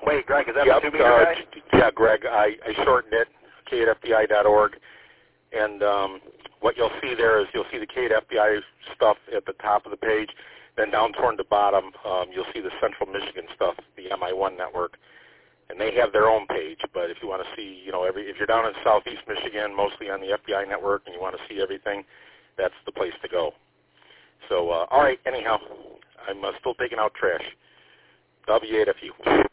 Wait, Greg, is that the 2 meter guy? Yeah, Greg. I shortened it, k8fbi.org, and what you'll see there is you'll see the K8FBI stuff at the top of the page. Then down toward the bottom, you'll see the Central Michigan stuff, the MI1 network, and they have their own page. But if you want to see, if you're down in Southeast Michigan, mostly on the FBI network, and you want to see everything, that's the place to go. So, all right. Anyhow, I'm still taking out trash. W8FU.